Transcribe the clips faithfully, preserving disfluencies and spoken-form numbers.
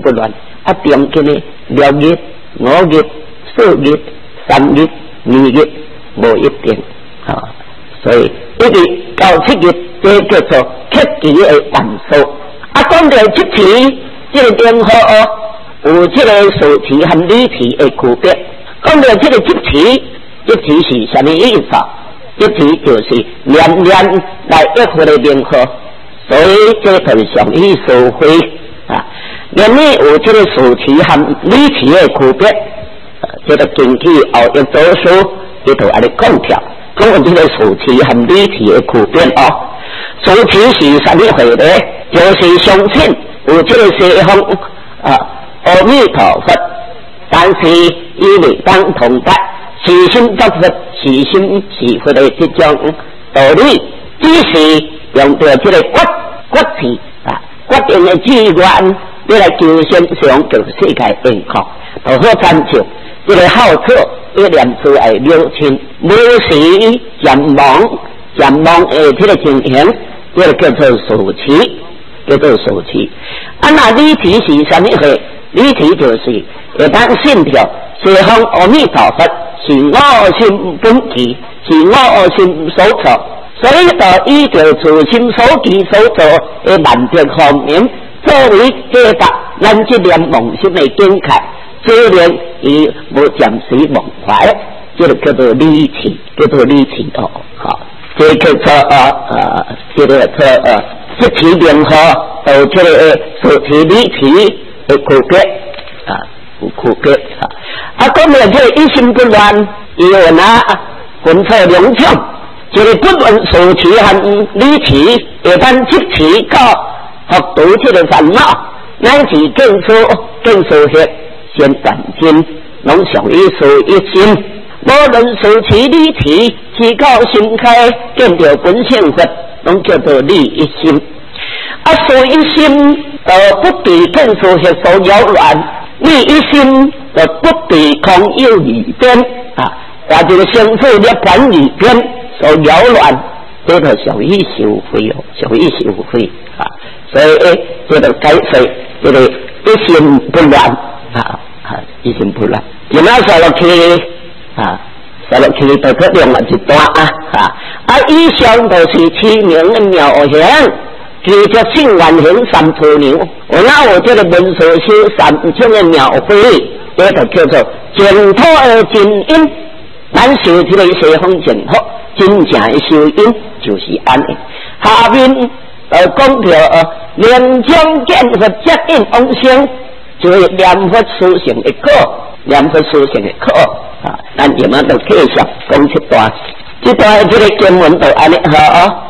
心不乱。啊，中间呢六日、五日、四日、三日、二日无一定啊，所以一日到七日，这叫做克期的完数。啊，讲到七期，这个联合哦，有这个数期和理期的区别。讲到这个七期，七期是什么意思？七期就是年年来一回的联合，所以这就是上以收费啊。年年有这个数期和理期的区别，啊、这个根据后一组书里头安尼讲条，讲有这个数期和理期的区别哦。数期是什么回呢？就是相信有这个西方啊阿弥陀佛，但是伊未当同达是心作佛，是心是佛的这种道理，只是用到这个决决志啊决定的志愿，你来求先上求世界健康，就好参照这个好处，要念出来了清，无时渐忘渐忘的这个情形，这个叫做数期。叫做数期，啊，那理期是什么回？理期就是会当信条西方阿弥陀佛是我心本具，是我心所造，所以就依照自心所具所造的万德方面，作为解答咱这念梦心的境界，虽然伊无暂时忘怀，这个叫做理期，叫做理期哦，好，这个叫做呃呃，这个叫呃。七期联合到这个数期、理期的区别啊，有区别啊。啊，讲到这个一心不乱，伊有拿分出两种，这个不论数期和理期，会当七期到学读这个烦恼，咱是更说更说些先转心，拢属于数一心。无论数期、理期，只到心开见到本性佛。拢叫做理一心，啊，数一心呃不被更数学所扰乱，理一心就不被空有里边啊，或者生死涅槃里边所扰乱，这个属于受费哦，属于受费啊，所以诶，这个解释这个一心不乱啊啊，一心不乱，今仔说落去啊。在落去就可用了一段啊啊！啊，以上就是七名的妙行，其实性愿行三途牛。我那我这个文殊修三种的妙法，这就叫做净土的真因。咱修这个西方净土，真正的修因就是安尼。下面呃讲到呃念将见佛接引往生，就是念佛修行的课，念佛修行的课。啊，咱今仔就继续讲一段，这段这个经文就安尼好哦。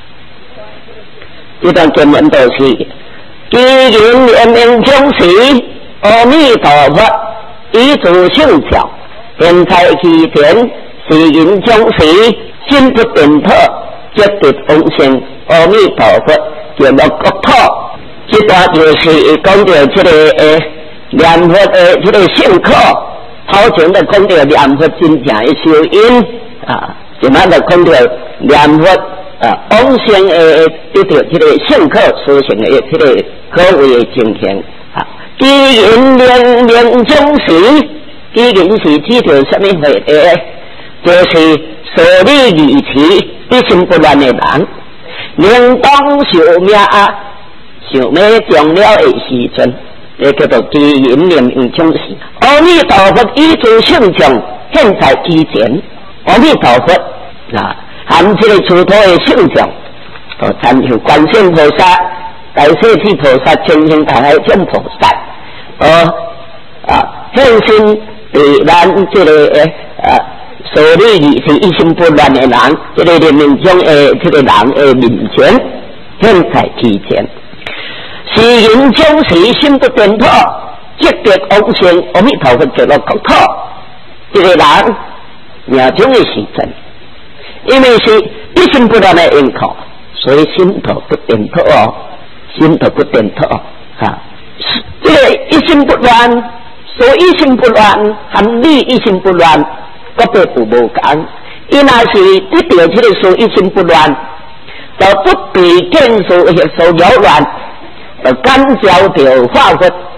这段经文就是：既然念念将时，阿弥陀佛以自性教，现在其前是因将时，心不颠倒，即得往生阿弥陀佛见到国土。这段就是讲到这个诶念佛的这个性课。头前就讲到念佛真正的修因啊，今仔就讲到念佛啊往生的得到这个圣课修行的这个可谓的情形啊。既然念念将时，既然是指着什么回事？就是所理理持一心不乱的人，应当寿命啊，寿命终了的时阵。这叫做既然念念将时，阿弥陀佛以自性相现在其前，阿弥陀佛啊，含这个出土的性相，哦，参像观世音菩萨、大势至菩萨、清净大海众菩萨，哦啊，现身对咱这个诶啊，所理理是一心不乱的人，这个念念将诶，这个人诶面前，现在其前。是因将时心不颠倒，即得往生阿弥陀佛极乐国土。这个人命中的时阵，因为是一心不乱的因果，所以心头不颠倒哦，心头不颠倒啊。这个一心不乱，所以一心不乱，含理一心不乱，各别不无共。伊若是得到这个所一心不乱，就不被见所所扰乱。就感召着化佛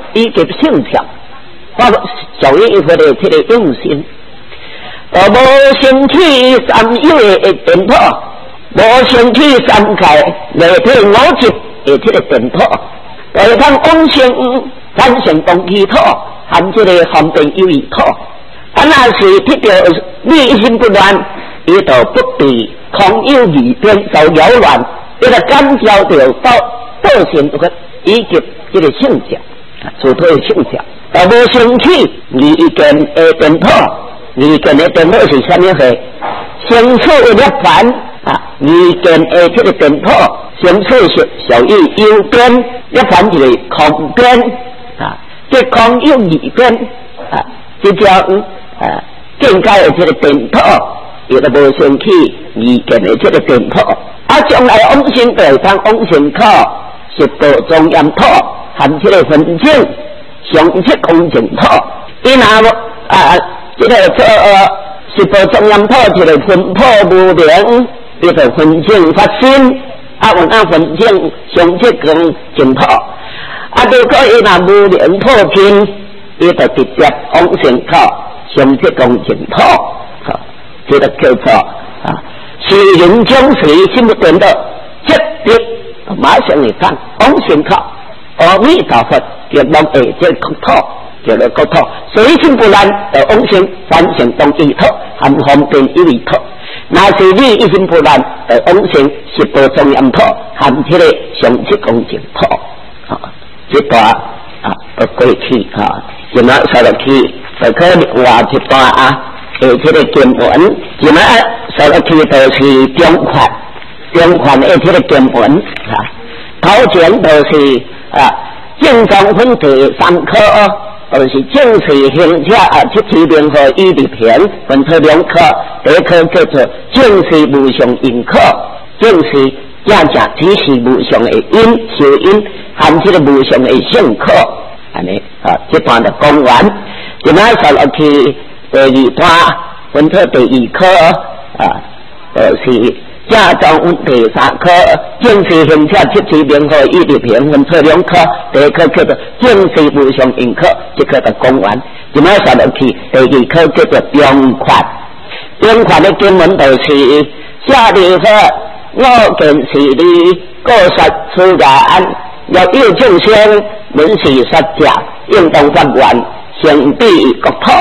以及性条，我小于一回的这个用心。呃，无升起三有的颠簸，无升起三界内体五级的这个颠簸，就通往生反成动气土，含这个方便有余土。啊，若是得到你心不乱，伊就不必空有疑边受扰乱，伊就感召着到道性个以及这个性质，主推的性质，就无升起意见的颠簸。意见的颠簸是啥物货？生处涅槃啊！意见的这个颠簸，生处是属于有边，涅槃就是空边啊。这空有二边啊，这叫啊境界的这个颠簸，伊就无生起意见的这个颠簸。啊，将来往生就当往生靠十道庄严土，含这个分境上七公正土，伊若啊。这个做十道庄严土，一个分破无明，伊就分净发心，啊，有那分净上七公正土。啊，如果伊若无明破尽，伊就直接往生靠上七公正土，好，这个叫做啊，是人将谁心不颠倒，直接马上会当往生靠阿弥陀佛，就望下这个土。叫做国土，随心不乱，就往生反成动气土，含方便有余土。若是你一心不乱，就往生十道庄严土，含这个上七公正土。啊，这段啊都过去啊，今仔说落去，就可能话一段啊，诶，这个经文，今仔说落去就是中款，中款诶，这个经文啊，头前就是啊，正宗分第三科。就是正式行者啊，七七联合一里篇分出两科，第一科叫做正式无上因科，正式正正只是无上的因修因，含这个无上的性科，安尼啊，这段就讲完。今仔说落去第二段分出第二科啊，就是正宗第三科，正式行者七七联合一里篇分出两科，第一科叫做正式无上因科。这个就讲完，今仔说落去，第二科叫做中款。中款的经文就是下地说，我见是你，各说出言，若有众生，本是实者，应当发愿，成必国土。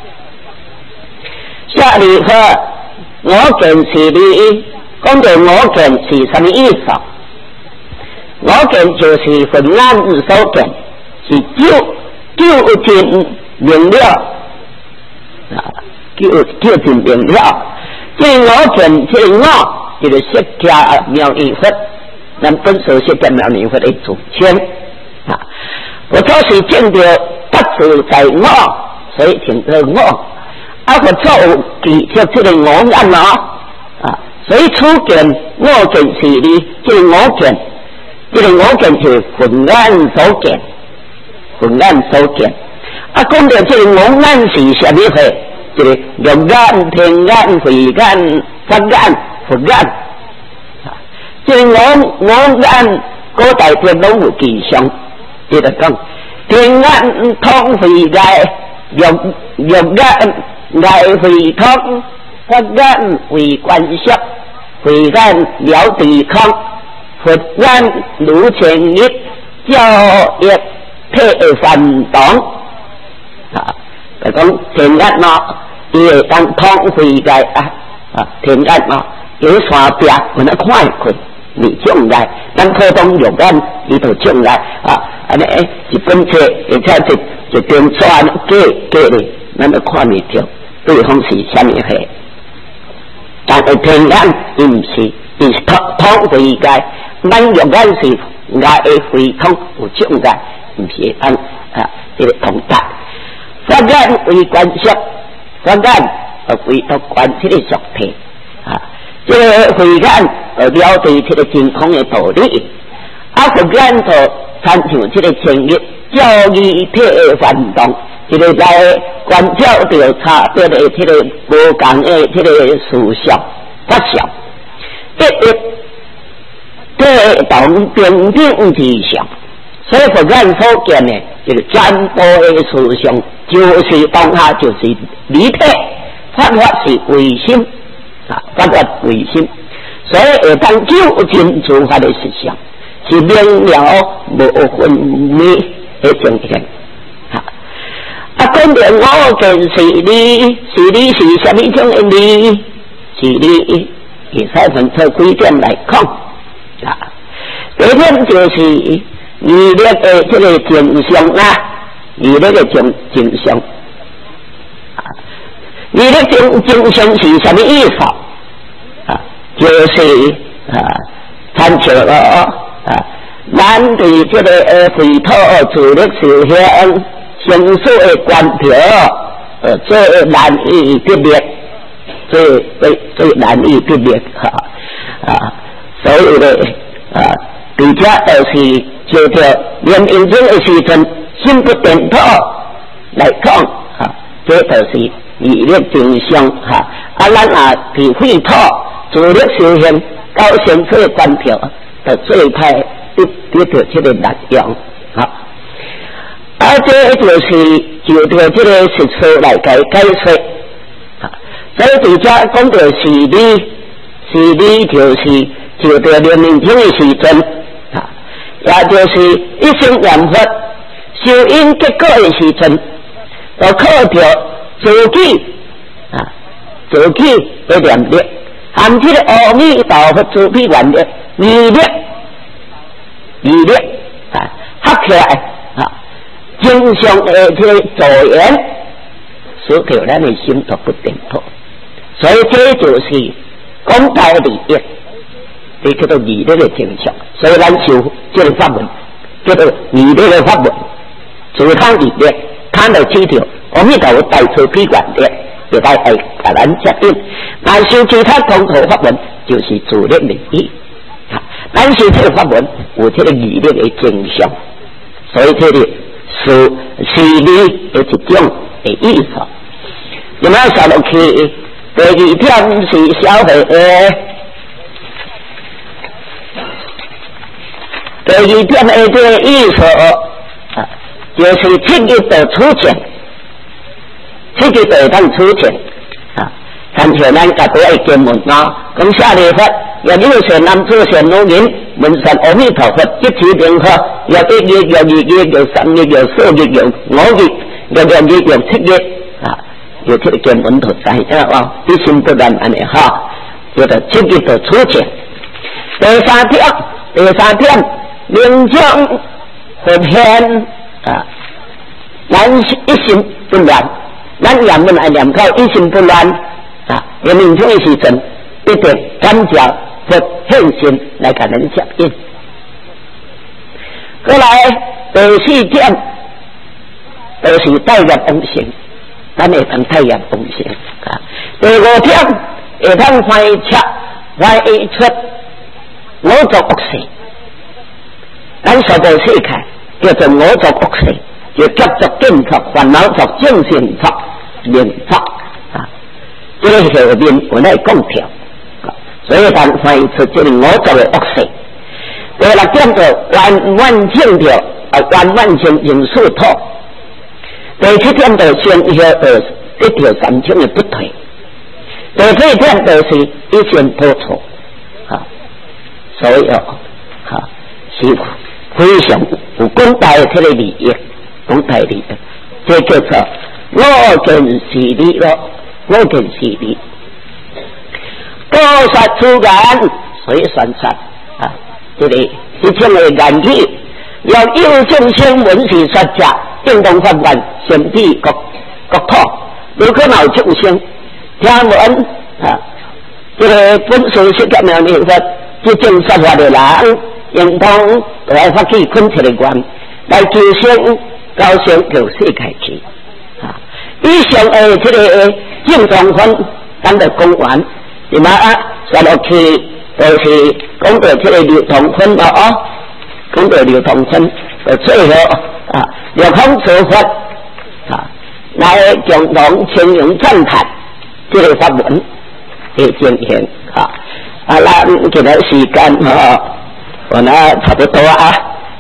下地说，我见是你，讲到我见是什么意思？我见就是浑然所见，是就。究竟明了啊，究究竟明了。这我见这我就是释迦牟尼佛，咱本所释迦牟尼佛的祖先啊。我做是见到不是在我，所以请到我。啊，我做记着这个我眼啊啊，所以初见我见是你，这个我见，这个我见是浑然所见。浑然所见，啊，讲到这个我眼是什么货？这个肉眼、听眼、慧眼、法眼、佛眼，啊，这个我我眼古代片拢有记上，这个讲听眼通慧眼，肉肉眼眼慧通，法眼为观色，慧眼了地空，佛眼如前日照一。配饭党啊，就讲田间嘛，伊会当通会界啊啊，田间嘛，有山壁，我们看开，你种来，咱普通肉眼伊就种来啊，安尼一本册，而且一一边山隔隔咧，咱就看袂着对方是啥物货。但是田间伊毋是，伊是通通会界，咱肉眼是眼会会通有种界。唔是按啊，这个同达，法眼为观色，法眼呃为到观这个俗体啊，这个慧眼呃了解这个真空的道理，啊佛眼就参像这个前日教义体的反动，这个在观照调查别的这个无共的这个思想法相，一一这动平等之上。 所以佛教所见呢，这个全部的思想就是当下就是离体，法法是唯心啊，法法唯心，所以会当究竟诸法的实相是明了无分灭的情形。啊，啊，讲到我见是理，是理是什么种的理？是理，会使分出几点来讲啊。第一点就是义律的这个正相啦，义律的正正相啊，义律正正相是什么意思啊？就是啊，参照了啊，咱对这个呃回土自力受向相属的关条，呃，最难以辨别，最最最难以辨别哈啊，所以呢啊。而且就是就着念印证的时阵，心不颠倒来讲，哈，这就是义律正相哈。啊，咱啊伫废土自力修行到现出的关条，就最派得得到这个力量，哈。啊，这就是就着这个实说来解解说，哈。所以伫遮讲到是理，是理就是就着念印证的时阵。也就是一生念佛修因结果的时阵，就靠着自己啊，自己的念力，含这个阿弥陀佛慈悲愿力、义力、义力啊，合起来啊，正常的这个助缘，使到咱的心都不颠倒。所以这就是讲道理的。这叫做义律的正常，所以咱修这个法门叫做义律的法门，自通义律，看到起条，阿弥陀佛大慈悲愿力，就该来甲咱接应。但修其他通途法门，就是自力利益。啊，咱修这个法门有这个义律的正常，所以这里是是理的一种的意思。那么下落去第二点是小的诶。第二点的这个意思啊，就是七日的出钱，七日的当出钱啊。但是咱家都爱见门啊，咁下礼佛也六善男子善女人，闻声阿弥陀佛，一起念佛，有一日有二日有三日有四日有五日有六日有七日啊，有这个见门头在啊，一心不乱安尼哈，叫做七日的出钱。第三点，第三点。明将佛现啊，咱一心不乱，咱念文爱念到一心不乱啊，念明将的时阵，一定感谢佛现身来给咱接应。过来第四点，就是带入东行，咱会当带入东行啊。第五点，会当怀彻怀出我作恶事。咱所做世界叫做我作恶事，叫急作建作，烦恼作正性作念作啊，这个后面我来讲条，所以咱翻译出这个我作的恶事。第六点就完完清条啊，完完清清数脱。第七点就先要呃一条三清的不退。第八点就是一心不错啊，所以哦，哈是。非常有广大的这个利益，广大利益，这叫做我见是理咯，我见是理。多说出言，所以算算啊，这里一种的言语，要有众生闻是说者，应当发愿先必国国土。如果冇众生听闻啊，这个本书是咁样念佛，这种说话的人。应当来发起昆铁的愿，来救生高升救世界去啊！以上的这个正常分，咱就讲完，那么啊，下落去就是讲到这个流通分了哦，讲到流通分，呃，最后啊，流通处佛啊，来共同请用赞叹这个法文的进行啊，啊，咱给他时间啊。我呢差不多啊啊，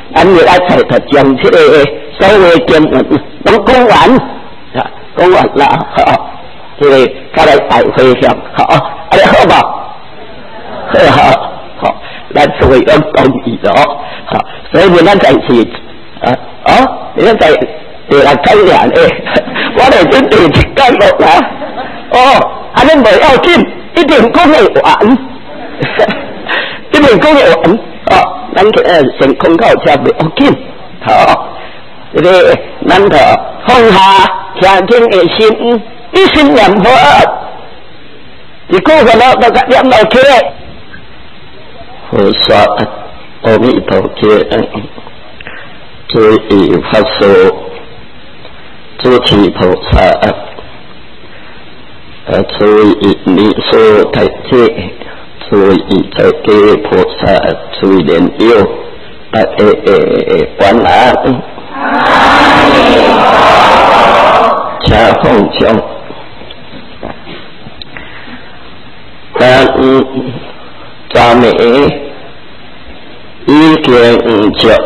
咱日来才特将这个所谓经文拢讲完，啊，讲完啦，哈，这个再来大回向，好，啊，你好吧？好，好，咱所谓要同意的哦，好，所以咱在是啊，哦，你看在对来讲两个，我哋准备一讲落啦，哦，啊，你唔要紧，一定讲会完，一定讲会完，哦。咱个呃先空口车袂要紧，好，这个咱个放下听经的心，一心念佛，一个个了那个念落去，菩萨阿弥陀佛，诸以法说，诸提菩萨，呃，诸以弥说太解。诸以在给菩萨，诸莲友，啊诶诶诶，晚安。加奉上，但咱们已经将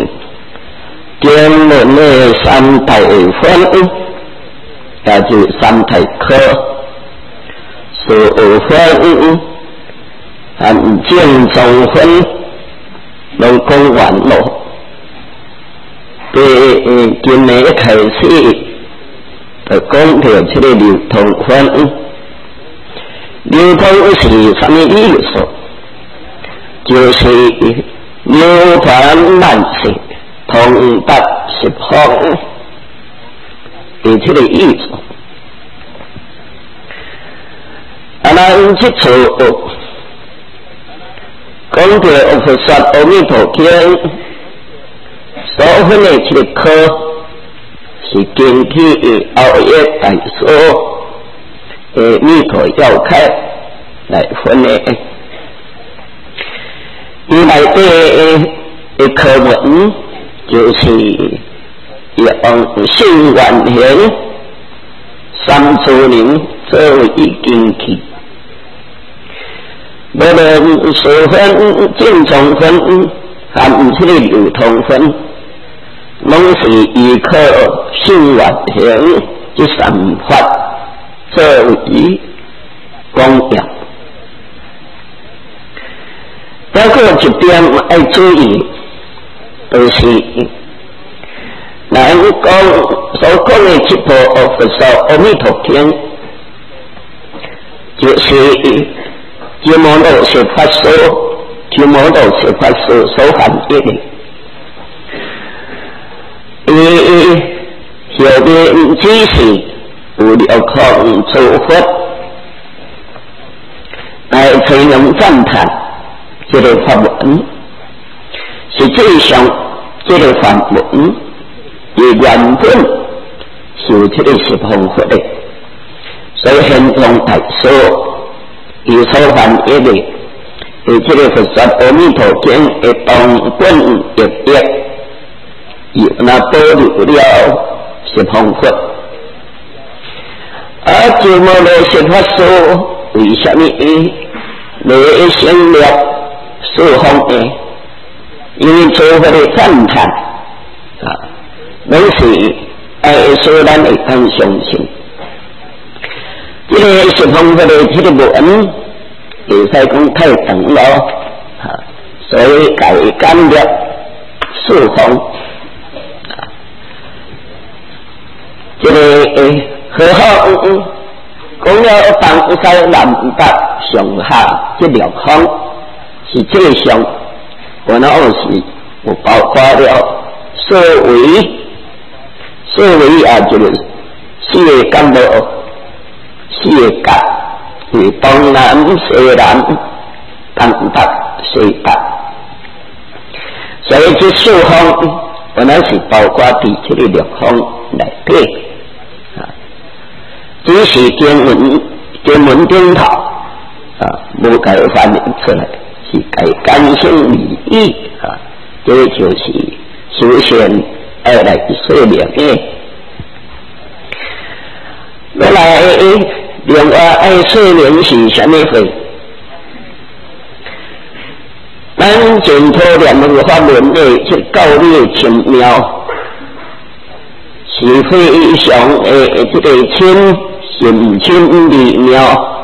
经文的三大分，也就三大科，所分。含经中分拢讲完咯，对，今日一开始就讲到这个流通分，流通是什么意思？就是流传万世，通达十方的这个意思。啊，咱这处。讲到菩萨阿弥陀经所分的这个科，是根据后一大说的弥陀要开来分的。伊内底的课文就是用性愿行三足灵作为根基。无论是分、正宗分，含这个流通分，拢是依靠性愿行这三法作为供养。包括一点要注意，就是咱讲所讲的这部《佛说阿弥陀经》，就是。鸠摩罗什法说，鸠摩罗什法说所含义的，伊后面只是有了空诸佛来才能赞叹这个法文，实际上这个法文也原本是有这个是方法的，所以现用来说。伊所翻译的，伊这个佛说阿弥陀经的当本译译，伊那保留了十方法。而鸠摩罗什法说，为什么来省略四方呢？因为诸佛的赞叹啊，拢是爱说咱会当相信。这个十方法的这个文，会使讲太长了，啊，所以改简略四方。啊，这个诶，何况讲了东西南北上下这六方，是这个上，我那是有包括了所谓所谓啊，就是四个干道。四个角为东南、西南、东北、西北，所以这四方本来是包括在这个六方内底啊，只是经文经文顶头啊，无解翻译出来，是解感性理义啊，这就是首先要来说明的。原来另外爱说明是什么会？咱净土念两个法门内，这教理奇妙，是非常诶，这个亲心亲微妙。